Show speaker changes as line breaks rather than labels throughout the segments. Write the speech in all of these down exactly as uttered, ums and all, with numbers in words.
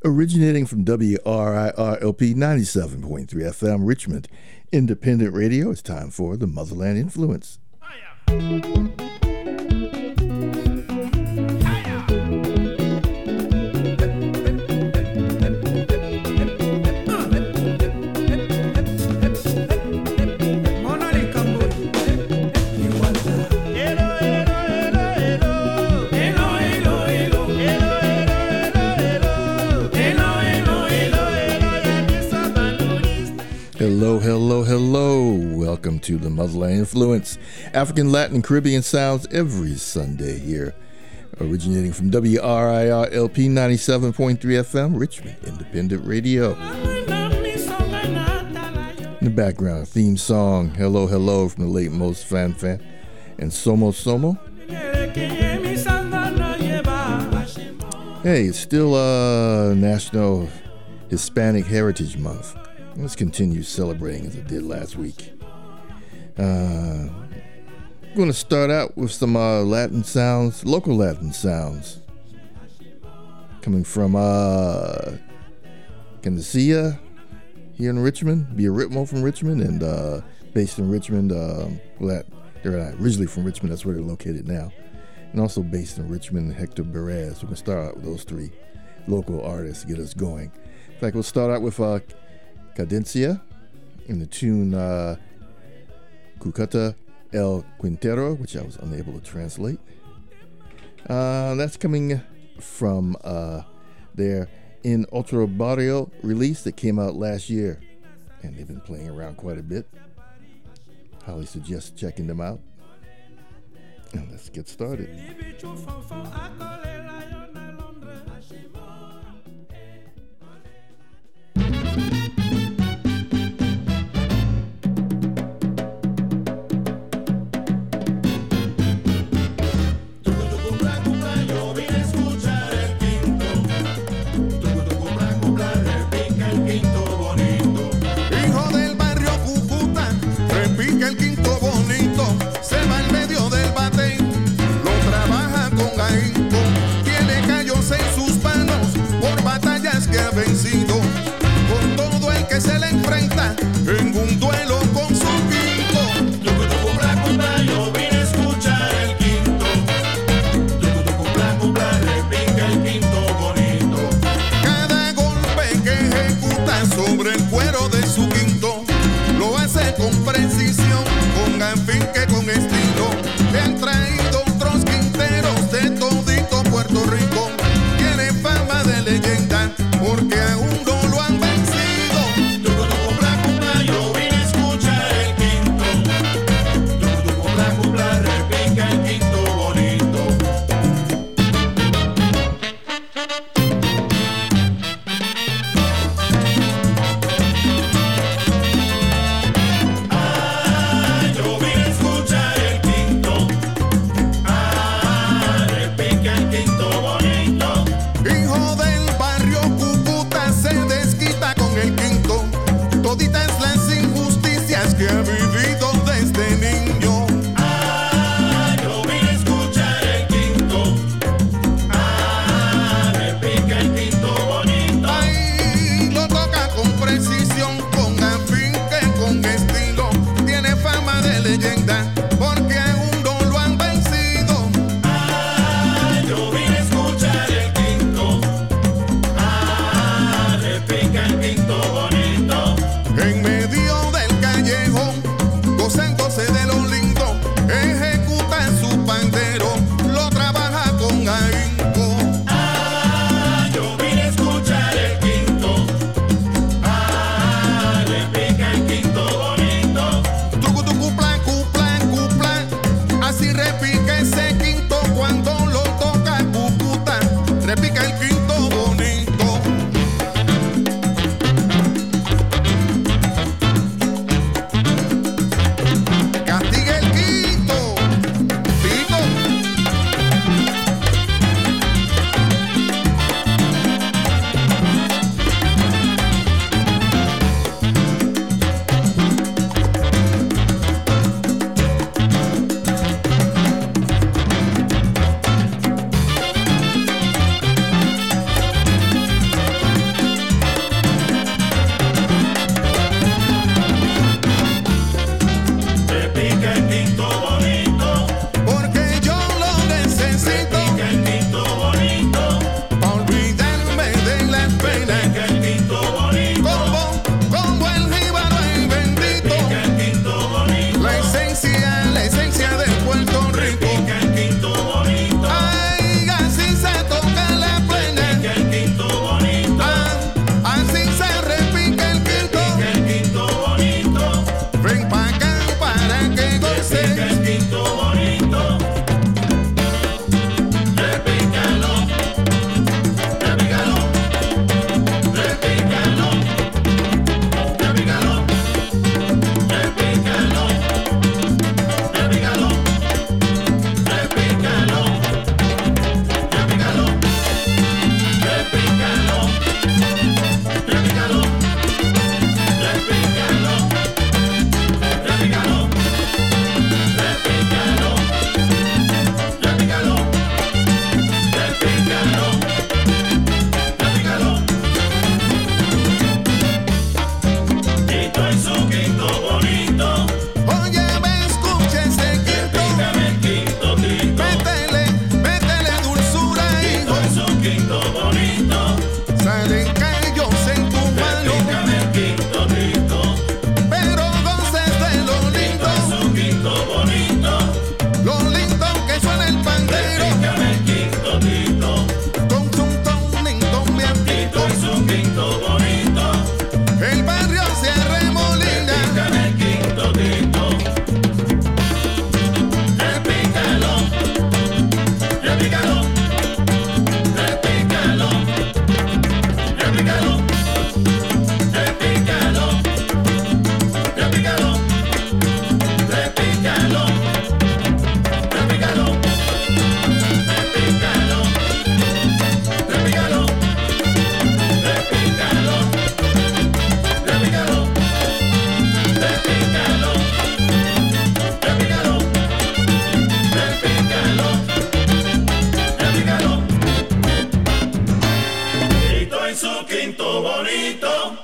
originating from W R I R L P ninety-seven point three F M, Richmond Independent Radio. It's time for the Motherland Influence. Hello, hello, hello. Welcome to the Motherland Influence. African, Latin, Caribbean sounds every Sunday here. Originating from W R I R L P ninety-seven point three F M, Richmond Independent Radio. In the background, a theme song, Hello, Hello, from the late Mos Fan Fan and Somo Somo. Hey, it's still uh, National Hispanic Heritage Month. Let's continue celebrating as I did last week. Uh, I'm going to start out with some uh, Latin sounds, local Latin sounds, coming from uh, Candacia here in Richmond, Be a Ritmo from Richmond, and uh, based in Richmond. Um, well, they're originally from Richmond, that's where they're located now, and also based in Richmond, Hector Perez. We're going to start out with those three local artists to get us going. In fact, we'll start out with uh, Cadencia in the tune uh, Cucuta El Quintero, which I was unable to translate. Uh, that's coming from uh, their In Otro Barrio release that came out last year, and they've been playing around quite a bit. Highly suggest checking them out. And let's get started.
Vencido con todo el su quinto bonito.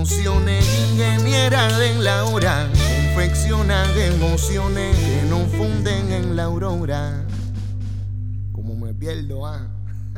funciones, ingeniera de la hora, confecciona de emociones que no funden en la aurora. Como me pierdo, ah.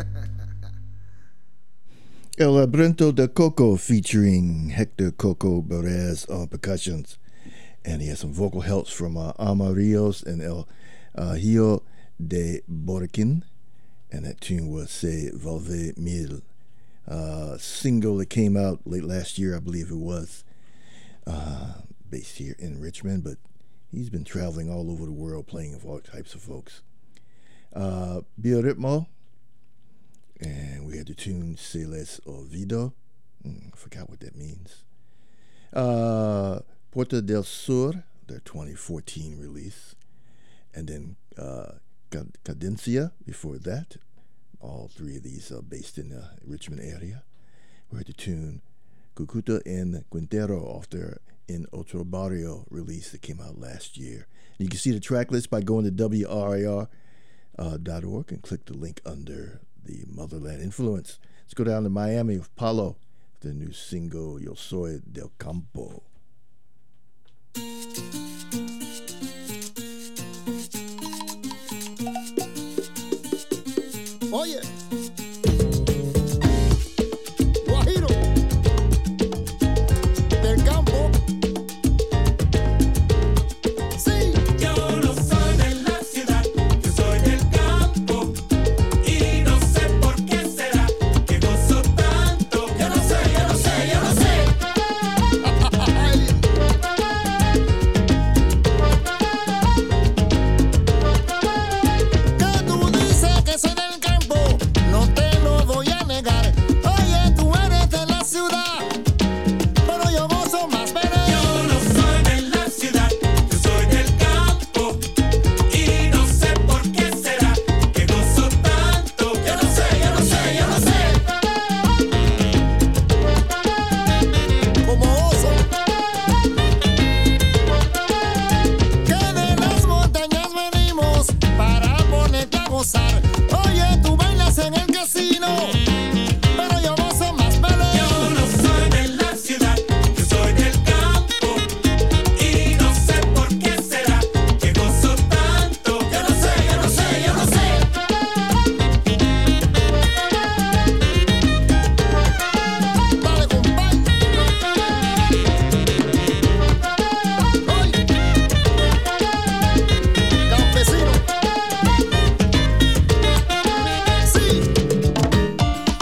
El Laberinto de Coco featuring Hector Coco Perez on percussions. And he has some vocal helps from uh, Ama Rios and El uh, Hio de Borquín. And that tune was Se Volve Mil. Uh, single that came out late last year, I believe it was. Uh, based here in Richmond, but he's been traveling all over the world playing with all types of folks. Uh, Bioritmo. And we had the tune Se Les Olvido. Mm, I forgot what that means. Uh, Puerta del Sur, their twenty fourteen release. And then uh, Cadencia before that. All three of these are based in the Richmond area. We heard the tune Cucuta en Quintero off their In Otro Barrio release that came out last year. And you can see the track list by going to W R I R dot org and click the link under the Motherland Influence. Let's go down to Miami with Paulo, the new single Yo Soy del Campo.
Oye, Guajiro del campo. Sí.
Yo no soy de la ciudad, yo soy del campo. Y no sé por qué será que gozo tanto. Yo no sé, yo no sé, yo no sé.
Que tú dices que soy del campo, no te lo voy a negar. Oye, tú eres de la ciudad, pero yo gozo más, pero
Yo no soy de la ciudad, yo soy del campo. Y no sé por qué será que gozo tanto. Yo no sé, yo no sé, yo no sé.
como oso. Que de las montañas venimos para ponerte a gozar. Oye, tú bailas en el casino, pero yo gozo más, pero
Yo no soy de la ciudad, yo soy del campo. Y no sé por qué será que gozo tanto. Yo no sé, yo no sé, yo no sé.
dale, compadre. Oye, campesino. Sí.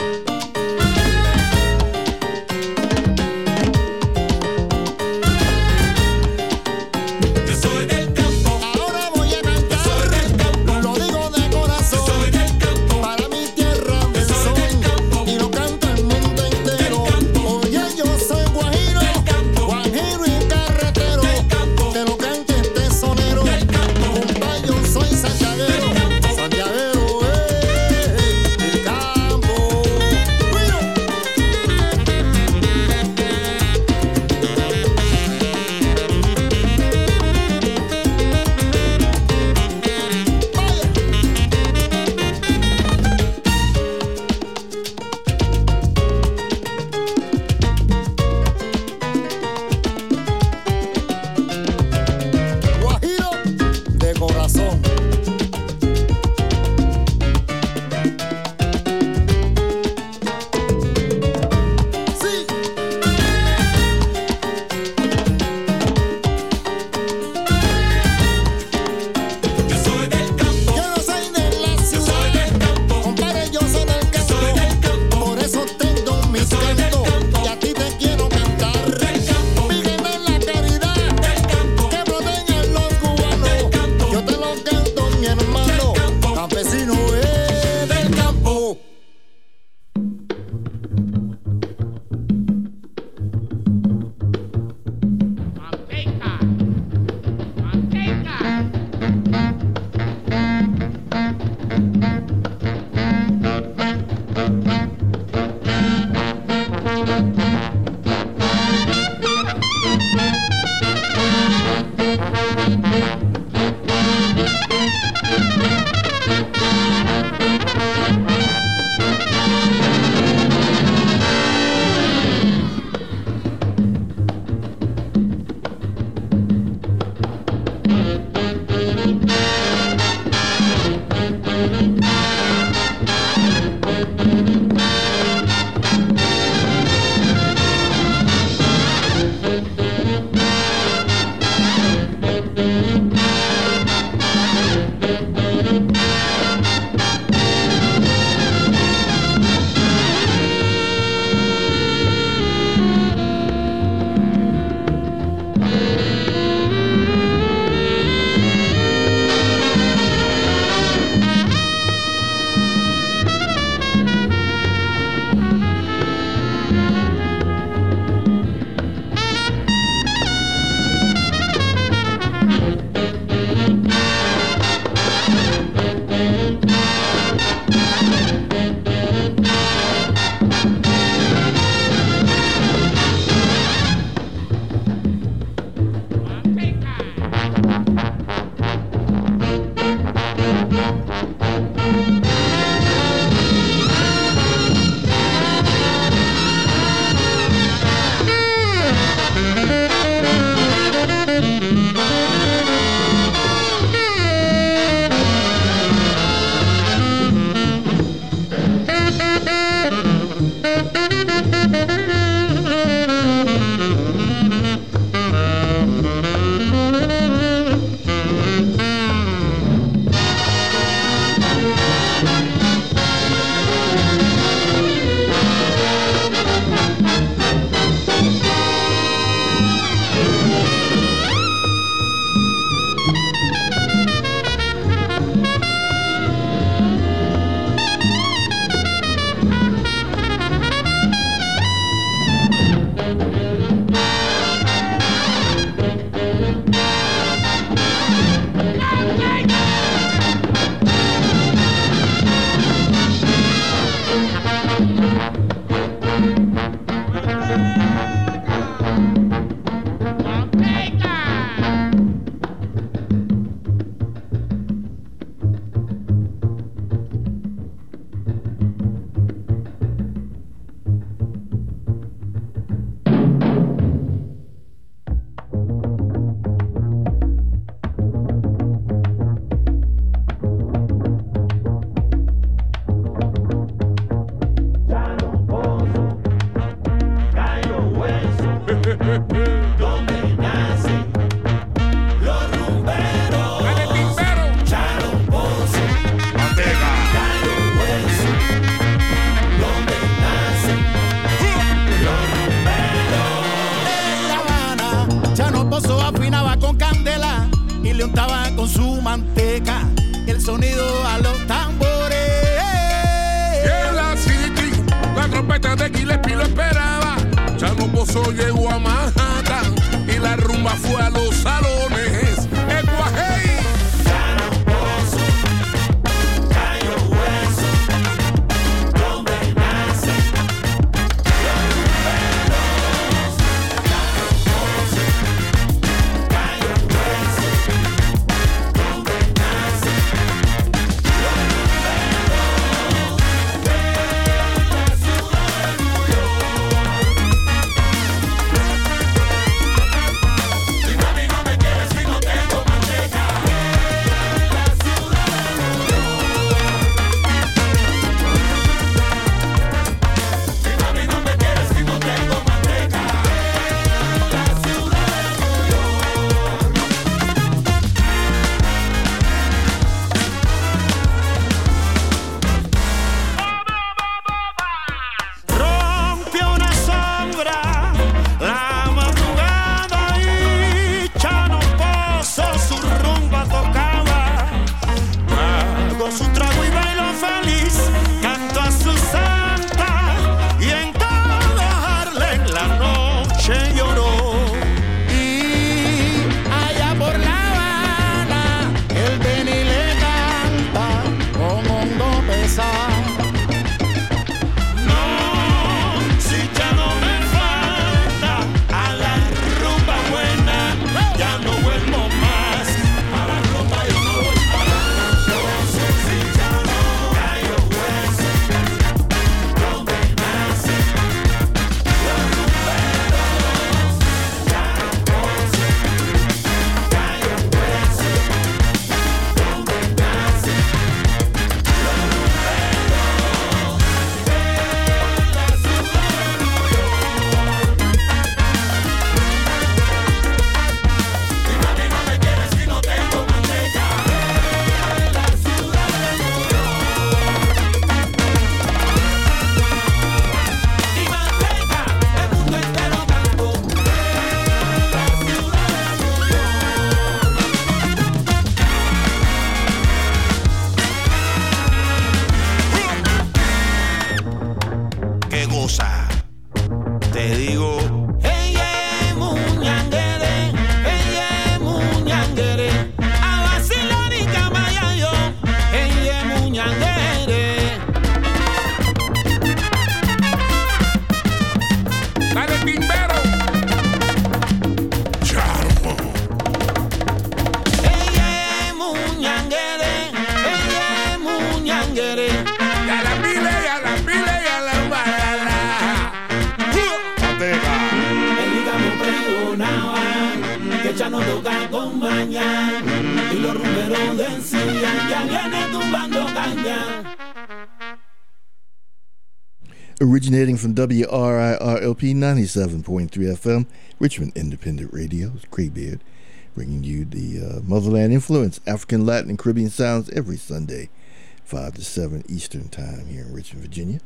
Originating from W R I R L P ninety-seven point three F M, Richmond Independent Radio, it's Graybeard, bringing you the uh, Motherland Influence, African, Latin, and Caribbean sounds every Sunday, five to seven Eastern Time here in Richmond, Virginia.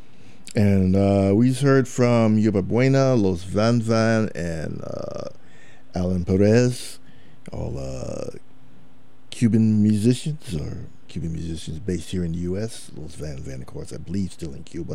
And uh, we just heard from Yuba Buena, Los Van Van, and uh, Alan Perez, all uh, Cuban musicians, or Cuban musicians based here in the U S Los Van Van, of course, I believe still in Cuba.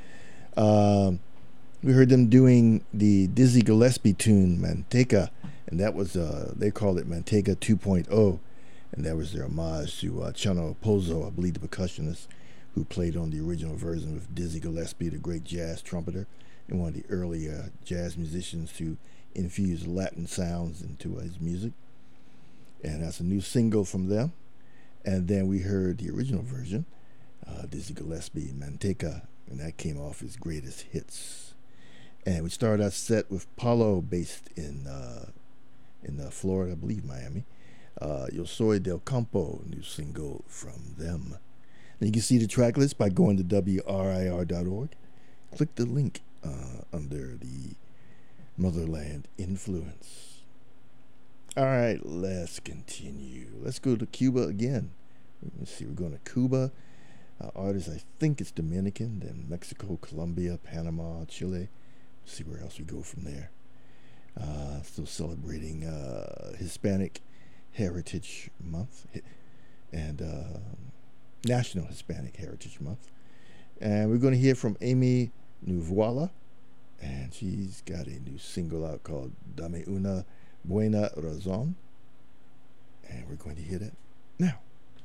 Uh, we heard them doing the Dizzy Gillespie tune, Manteca, and that was, uh, they called it Manteca two point oh, and that was their homage to uh, Chano Pozo, I believe the percussionist, who played on the original version with Dizzy Gillespie, the great jazz trumpeter, and one of the early uh, jazz musicians to infuse Latin sounds into his music. And that's a new single from them. And then we heard the original version, uh, Dizzy Gillespie, Manteca, and that came off his greatest hits. And we started our set with Paulo, based in uh, in uh, Florida, I believe Miami. Uh, Yo Soy del Campo, new single from them. And you can see the track list by going to W R I R dot org. Click the link uh, under the Motherland Influence. All right, let's continue. Let's go to Cuba again. Let's see, we're going to Cuba. Uh, artist, I think it's Dominican, then Mexico, Colombia, Panama, Chile. Let's see where else we go from there. Uh, still celebrating uh, Hispanic Heritage Month and uh, National Hispanic Heritage Month. And we're going to hear from Amy Nuvola, and she's got a new single out called Dame Una Buena Razón, and we're going to hear that now.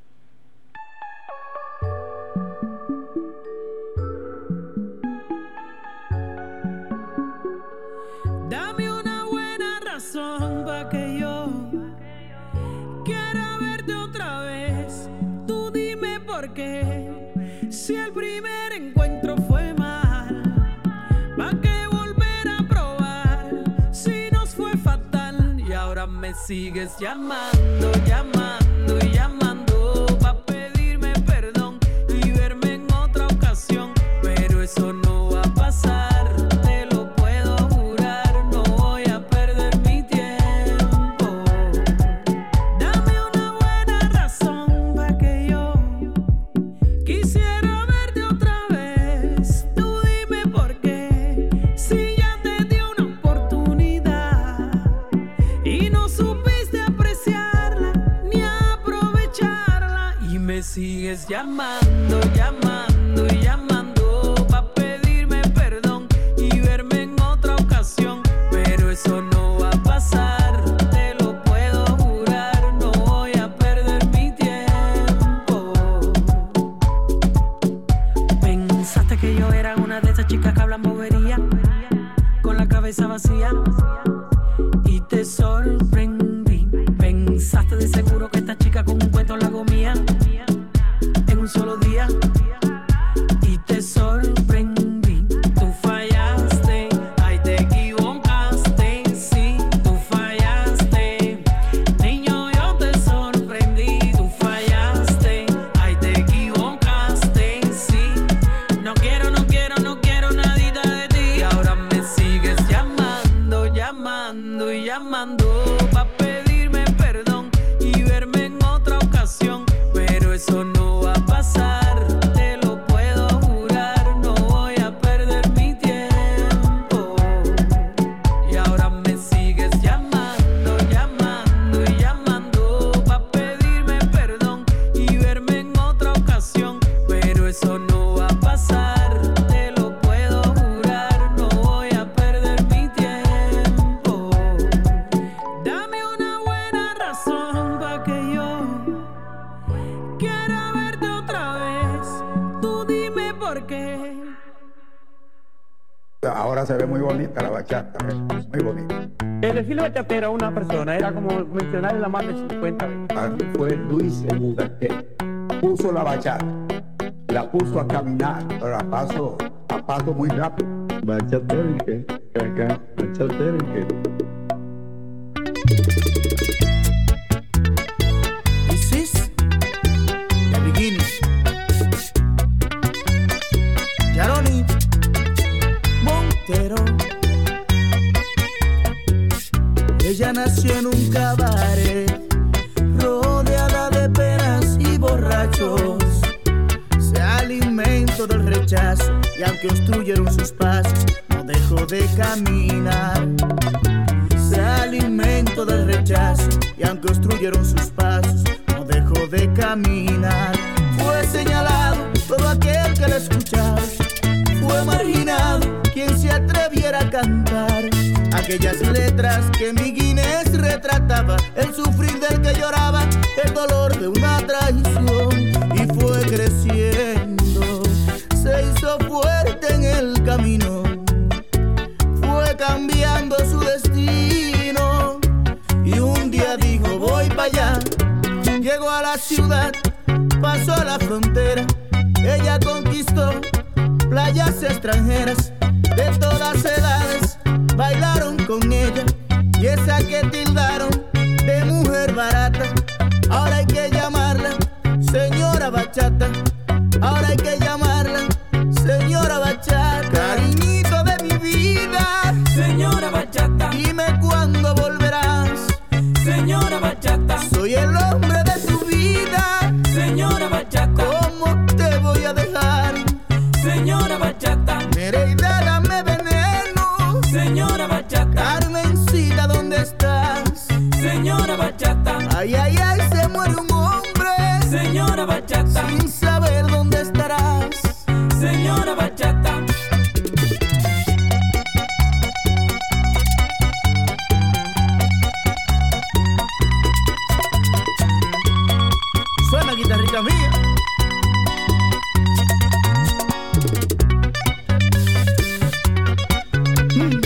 Dame una buena razón pa' que yo quiera verte otra vez. Tú dime por qué, si el primer encuentro fue mal, pa' que volver a probar, si nos fue fatal. Y ahora me sigues llamando, llamando y llamando pa' pedirme perdón y verme en otra ocasión, pero eso no va a pasar. Sigues llamando, llamando y llamando pa' pedirme perdón y verme en otra ocasión, pero eso no va a pasar, te lo puedo jurar, no voy a perder mi tiempo. Pensaste que yo era una de esas chicas que hablan bobería, con la cabeza vacía, y te sorprendí. Pensaste de seguro que esta chica con un cuento la hago mía en un solo día, y te sorprendí. Tú fallaste, ay, te equivocaste, sí, tú fallaste. Niño, yo te sorprendí. Tú fallaste, ay, te equivocaste, sí. No quiero, no quiero, no quiero nadita de ti. Y ahora me sigues llamando, llamando y llamando pa' pedirme perdón y verme en otra ocasión, pero eso no va a pasar, te lo puedo jurar, no voy a perder mi tiempo. Y ahora me sigues llamando, llamando y llamando pa' pedirme perdón y verme en otra ocasión, pero eso no va a pasar, te lo puedo jurar, no voy a perder mi tiempo. Dame una buena razón pa' que yo quiera verte otra vez, tú dime por qué.
Ahora se ve muy bonita la bachata, muy bonita.
El estilo bachatero a una persona era como mencionar en la más de cincuenta veces.
Aquí fue Luis Bermúdez que puso la bachata, la puso a caminar, pero a paso, a paso muy rápido. Bachatero y que, acá, bachatero y que.
This is the beginning. Yaroni Montero. Ella nació en un cabaret, rodeada de penas y borrachos. Se alimentó del rechazo y aunque obstruyeron sus pasos, no dejó de caminar. Se alimentó del rechazo y aunque obstruyeron sus pasos, no dejó de caminar. Fue señalado todo aquel que la escuchaba, fue marginado quien se atreviera a cantar aquellas letras que mi Guinness retrataba, el sufrir del que lloraba, el dolor de una traición, y fue creciendo fuerte en el camino, fue cambiando su destino. Y un día dijo voy para allá. Llegó a la ciudad, pasó a la frontera. Ella conquistó playas extranjeras de todas edades, bailaron con ella. Y esa que tildaron de mujer barata, ahora hay que llamarla señora bachata. Ahora hay que llamarla señora bachata. Cariñito de mi vida,
señora bachata,
dime cuándo volverás.
señora bachata,
Soy el hombre de tu vida,
señora bachata,
¿cómo te voy a dejar?
señora bachata,
Nereida, dame veneno.
señora bachata,
Carmencita, ¿dónde estás?
señora bachata,
Ay, ay, ay, se muere un hombre
señora bachata,
sin saber dónde estarás.
señora bachata.
Suena guitarrita mía. Mm.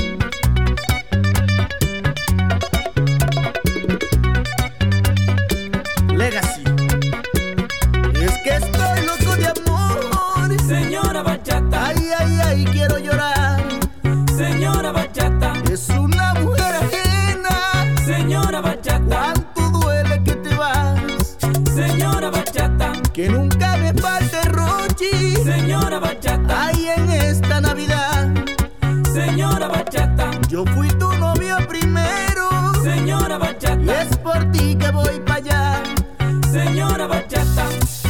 Legacy. Es que estoy loco de amor.
Señora bachata,
Ay, ay, ay, quiero llorar.
señora bachata,
Es una mujer ajena.
señora bachata,
Cuánto duele que te vas.
señora bachata,
Que nunca me falte Rochi.
señora bachata,
Ay, en esta Navidad.
señora bachata,
Yo fui tu novio primero.
señora
Y
bachata,
es por ti que voy para allá.
señora bachata.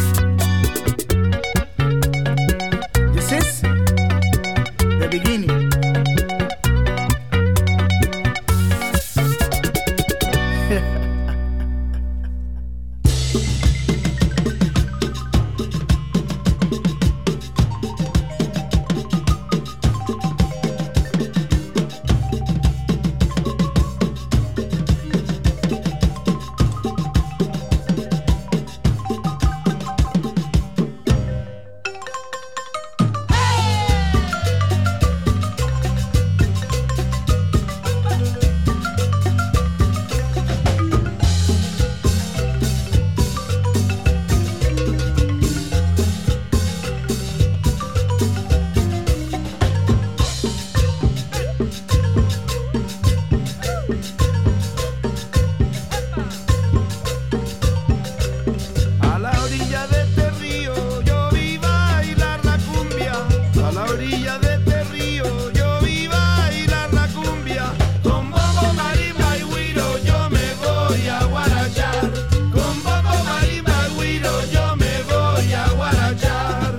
This is the beginning.
A la orilla de este río yo vi bailar la cumbia. A la orilla de este río yo vi bailar la cumbia. Con bombo, marimba y güiro yo me voy a guarachar. Con bombo, marimba y güiro yo me voy a guarachar.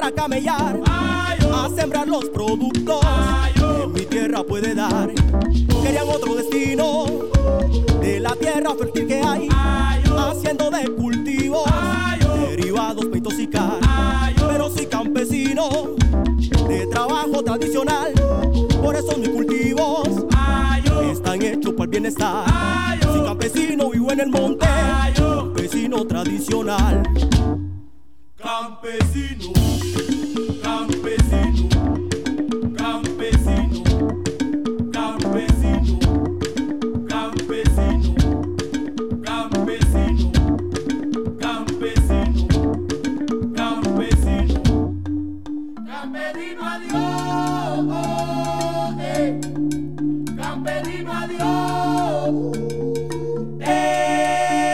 a camellar, a sembrar los productos que mi tierra puede dar. Querían otro destino de la tierra fértil que hay, haciendo de cultivos derivados, peitos y car. Pero soy campesino de trabajo tradicional, por eso mis cultivos están hechos para el bienestar. Soy campesino, vivo en el monte, campesino tradicional.
Campesino, campesino, campesino, campesino, campesino, campesino, campesino, campesino, campesino, adiós, eh, campesino, adiós, eh.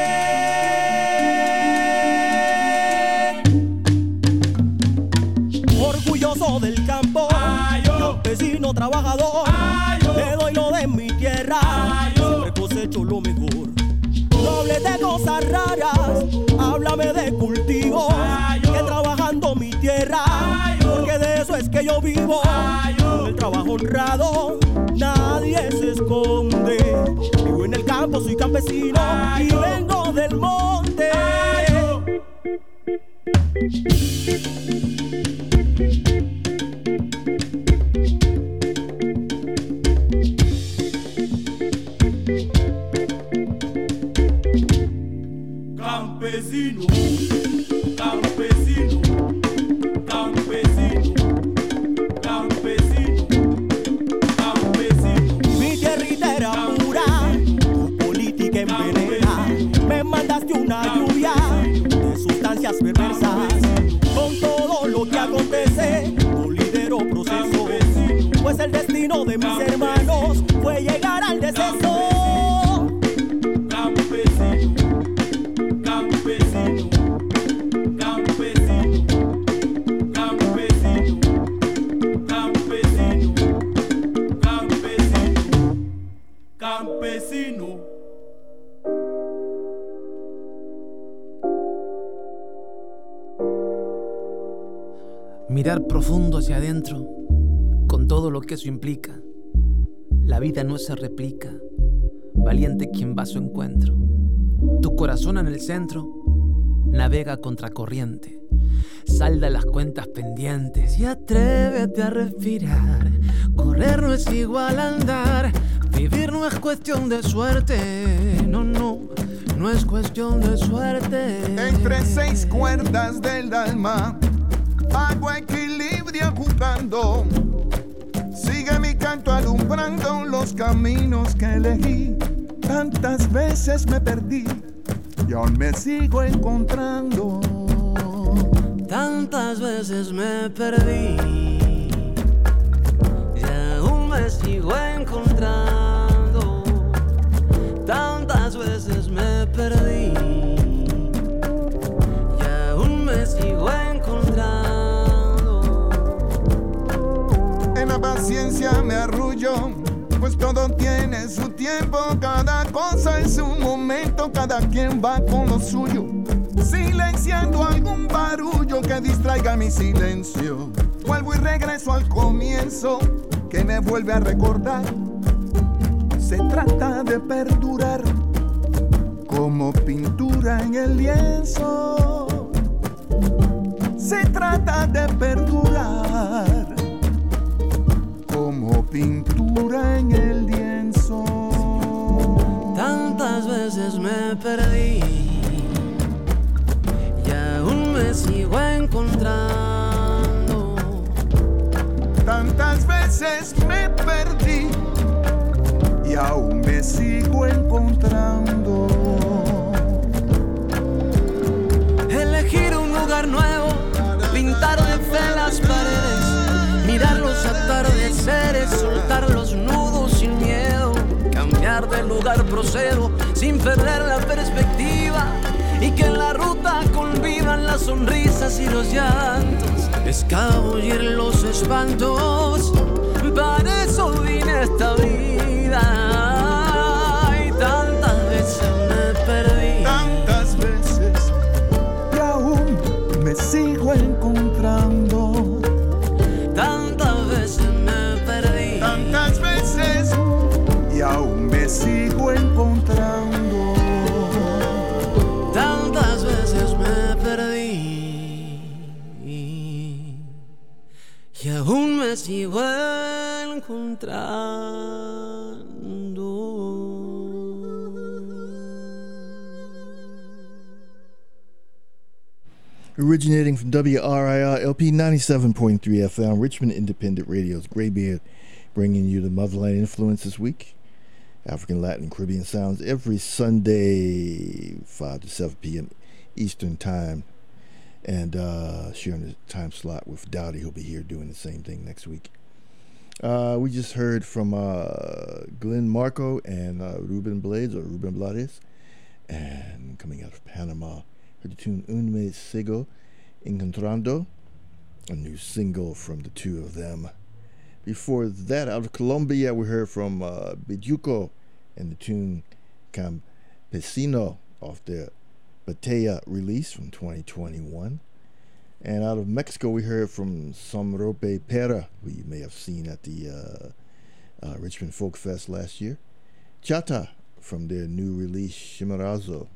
Del campo, campesino trabajador, le doy lo de mi tierra, siempre cosecho lo mejor. No hables de cosas raras, háblame de cultivos, que trabajando mi tierra, porque de eso es que yo vivo. Con el trabajo honrado, nadie se esconde. Vivo en el campo, soy campesino y vengo del monte.
Campesino, campesino, campesino, campesino, campesino.
Mi tierrita era pura, tu política envenena. Me mandaste una lluvia de sustancias perversas. Con todo lo que acontece, no lidero proceso, pues el destino de mis hermanos fue llegar al deceso.
Campesino, campesino, campesino, campesino, campesino, campesino, campesino.
Mirar profundo hacia adentro, con todo lo que eso implica. La vida no se replica, valiente quien va a su encuentro. Tu corazón en el centro, navega contracorriente. Salda las cuentas pendientes y atrévete a respirar. Correr no es igual a andar, vivir no es cuestión de suerte. No, no, no es cuestión de suerte.
Entre seis cuerdas del alma hago equilibrio jugando. Sigue mi canto alumbrando los caminos que elegí. Tantas veces me perdí y aún me sigo encontrando.
Tantas veces me perdí y aún me sigo encontrando. Tantas veces me perdí y aún me sigo encontrando.
En la paciencia me arrullo, pues todo tiene su tiempo, cada cosa en su momento, cada quien va con lo suyo, silenciando algún barullo que distraiga mi silencio. Vuelvo y regreso al comienzo, que me vuelve a recordar. Se trata de perdurar, como pintura en el lienzo. Se trata de perdurar, como pintura en el lienzo.
Tantas veces me perdí y aún me sigo encontrando.
Tantas veces me perdí y aún me sigo encontrando.
Elegir un lugar nuevo, pintar de fe las paredes, mirar los atardeceres, soltar los nudos sin miedo, cambiar de lugar procedo sin perder la perspectiva, y que en la ruta convivan las sonrisas y los llantos, escabullir los espantos. Para eso vine a esta vida y tantas veces me perdí.
Tantas veces y aún me sigo encontrando.
Originating from W R I R L P ninety-seven point three F M, Richmond Independent Radio's Graybeard, bringing you the Motherland Influence this week. African, Latin, Caribbean sounds every Sunday, five to seven p.m. Eastern Time. And uh, sharing the time slot with Dowdy. He'll be here doing the same thing next week. Uh, we just heard from uh, Glenn Marco and uh, Ruben Blades, or Ruben Blades, and coming out of Panama. The tune Un Me Sigo Encontrando, a new single from the two of them. Before that, out of Colombia, we heard from uh, Bijuco and the tune Campesino off their Batalla release from twenty twenty-one. And out of Mexico, we heard from Somrope Pera, who you may have seen at the uh, uh, Richmond Folk Fest last year. Chata from their new release, Chimerazo.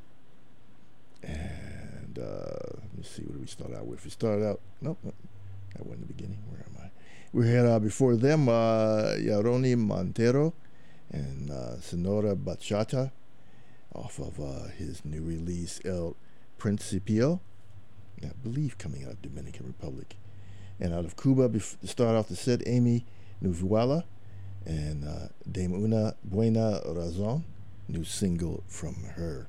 And uh, let me see, what did we start out with? We started out, nope, nope that wasn't the beginning. Where am I? We had uh, before them uh, Yaroni Montero and uh, Sonora Bachata off of uh, his new release El Principio, I believe coming out of Dominican Republic. And out of Cuba, bef- to start off the set, Amy Nuvuala and uh, Dame Una Buena Razon, new single from her.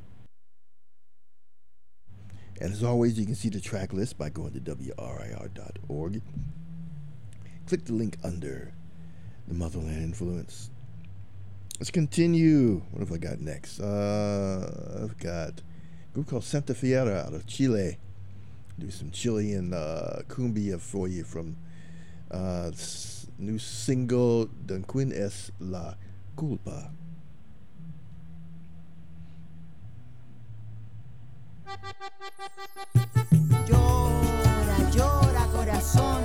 And as always, you can see the track list by going to W R I R dot org. Click the link under the Motherland Influence. Let's continue. What have I got next? Uh, I've got a group called Santa Fiera out of Chile. Do some Chilean uh, cumbia for you from uh, new single Dunquin es la culpa.
Llora, llora, corazón.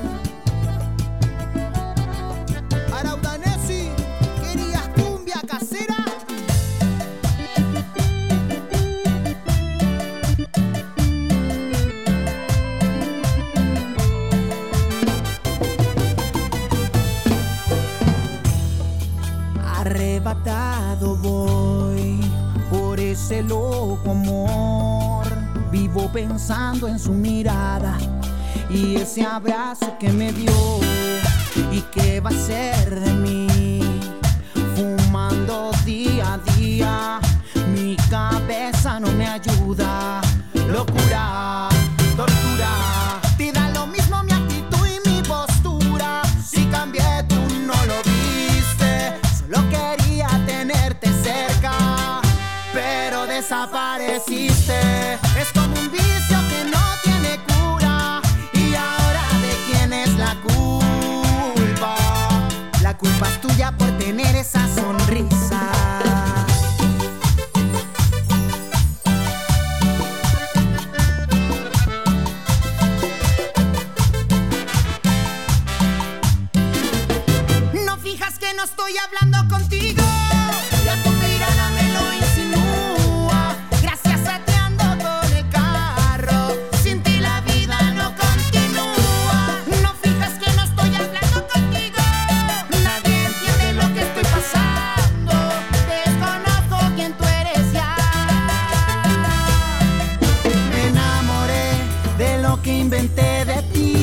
Araudanesi, ¿querías cumbia casera? Arrebatado voy por ese loco amor. Vivo pensando en su mirada y ese abrazo que me dio. ¿Y qué va a ser de mí? Fumando día a día, mi cabeza no me ayuda. Locura, tortura, te da lo mismo mi actitud y mi postura. Si cambié, tú no lo viste. Solo quería tenerte cerca, pero desapareciste. Es como un vicio que no tiene cura. Y ahora, ¿de quién es la culpa? La culpa es tuya por tener esa sonrisa. No fijas que no estoy hablando contigo. Ya tu mirada me lo insinúa. Gracias a ti ando con el carro. Sin ti la vida no continúa. No fijas que no estoy hablando contigo. Nadie entiende lo que estoy pasando. Desconozco quién tú eres ya. Me enamoré de lo que inventé de ti.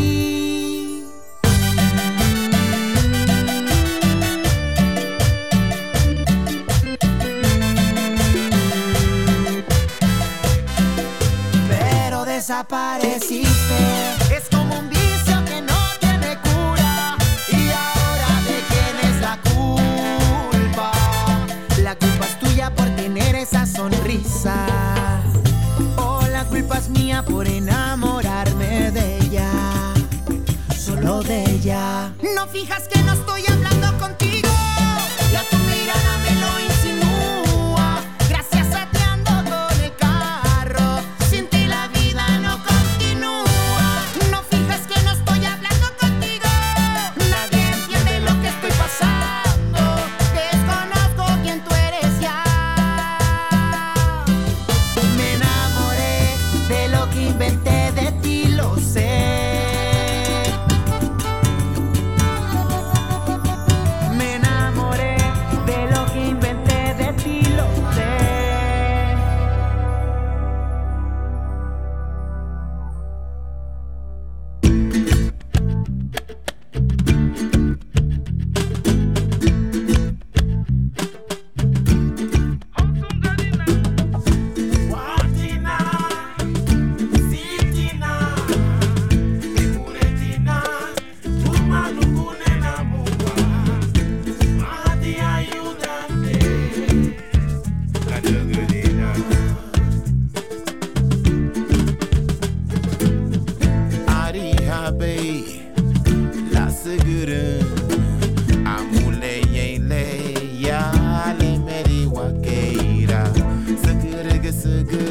Desapareciste. Es como un vicio que no tiene cura. Y ahora, ¿de quién es la culpa? La culpa es tuya por tener esa sonrisa. Oh, la culpa es mía por enamorarme de ella. Solo de ella. No fijas que no estoy hablando contigo. Ya tu mirada me lo insinúa. Gracias a ti ando con el carro. Sin ti la vida no continúa. No fijas que no estoy hablando contigo. Nadie entiende lo que estoy pasando. Desconozco quién tú eres ya. Me enamoré de lo que inventé de ti, lo sé. Me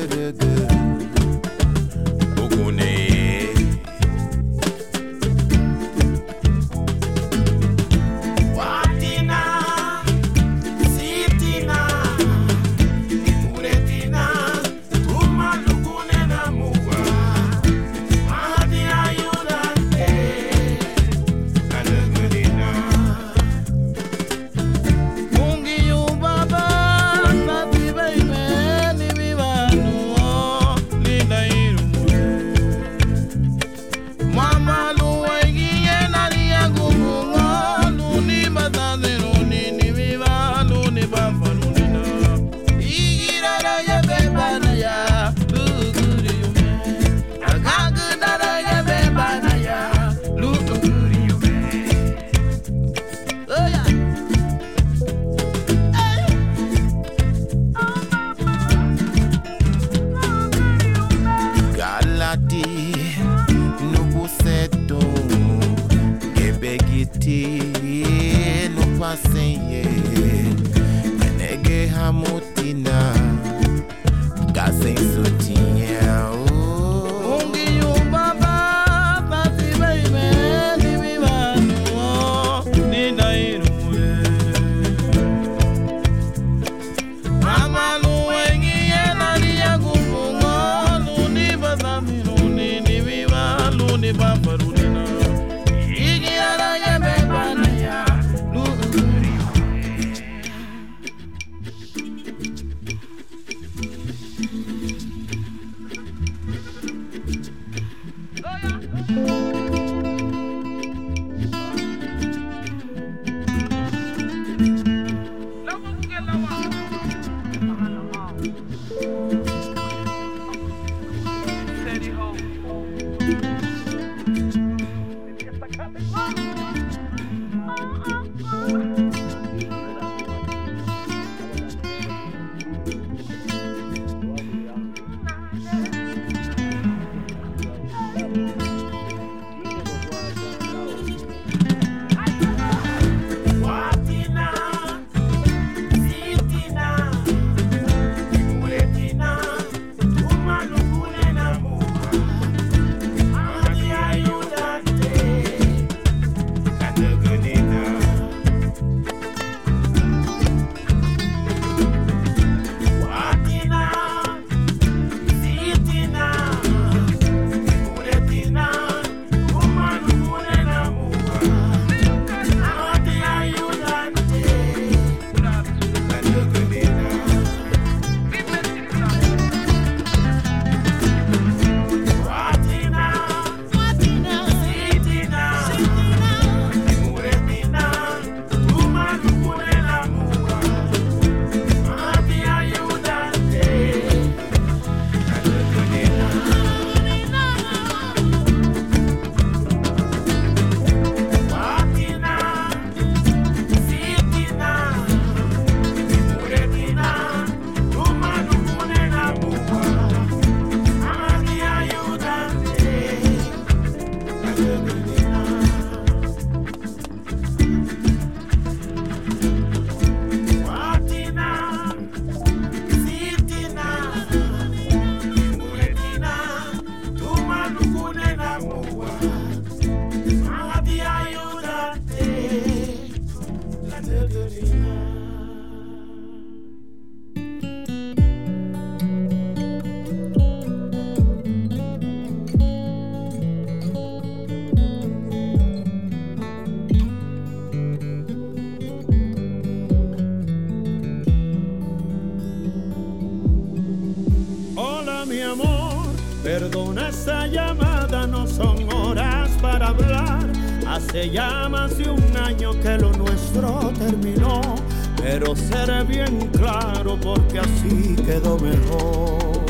Perdona esa llamada, no son horas para hablar. Hace ya más de un año que lo nuestro terminó, pero seré bien claro porque así quedó mejor.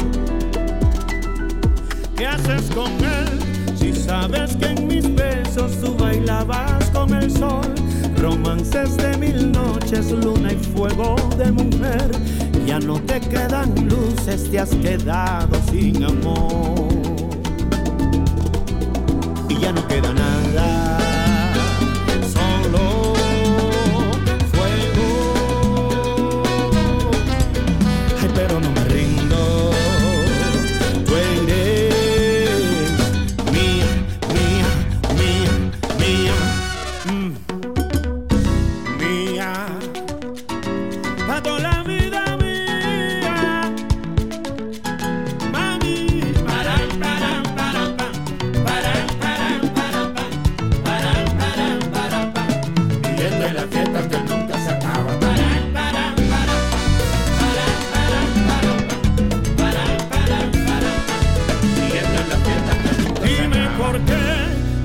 ¿Qué haces con él si sabes que en mis besos tú bailabas con el sol? Romances de mil noches, luna y fuego de mujer. Ya no te quedan luces, te has quedado sin amor. Y ya no queda nada, solo fuego. Ay, pero no me rindo.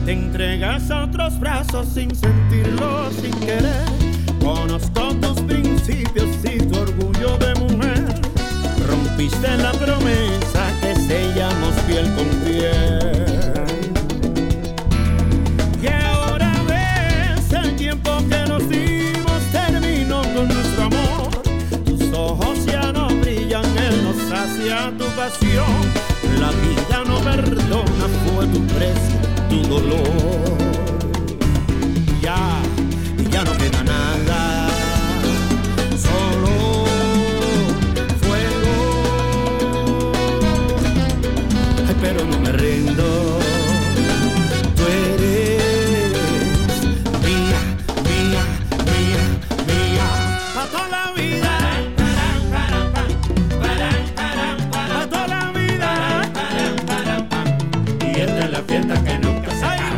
te entregas a otros brazos sin sentirlo, sin querer. Conozco tus principios y tu orgullo de mujer. Rompiste la promesa que sellamos piel con piel. Y ahora ves el tiempo que nos dimos terminó con nuestro amor. Tus ojos ya no brillan, él no sacia tu pasión. La vida no perdona, fue tu precio, tu dolor. Ya, ya no queda nada, solo fuego. Ay, pero no me rindo. Tú eres mía, mía, mía, mía. Pa' toda la vida. Pa' toda la vida. Y esta es la fiesta que nunca se acaba.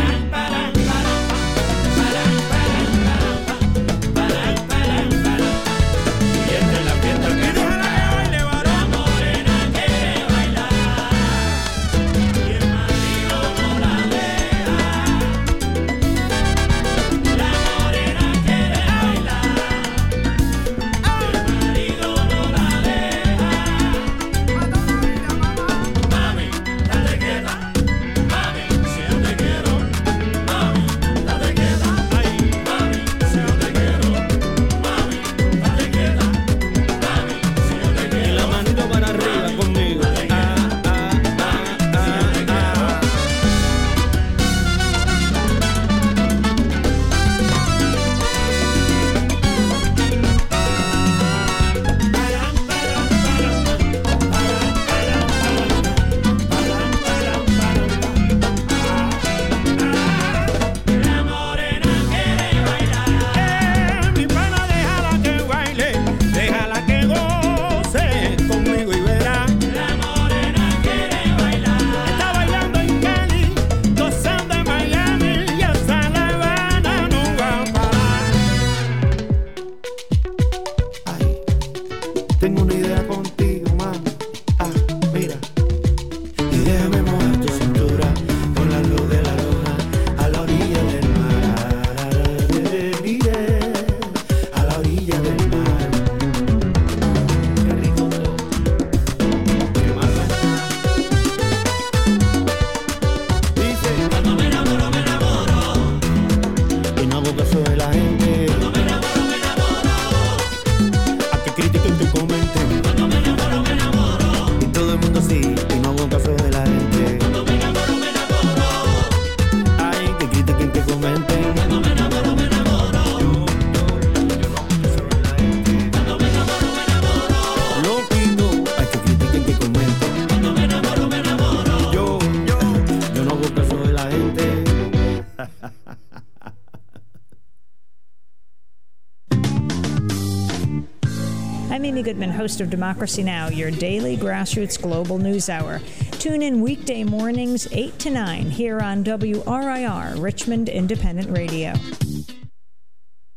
I'm Amy Goodman, host of Democracy Now!, your daily grassroots global news hour. Tune in weekday mornings eight to nine here on W R I R, Richmond Independent Radio.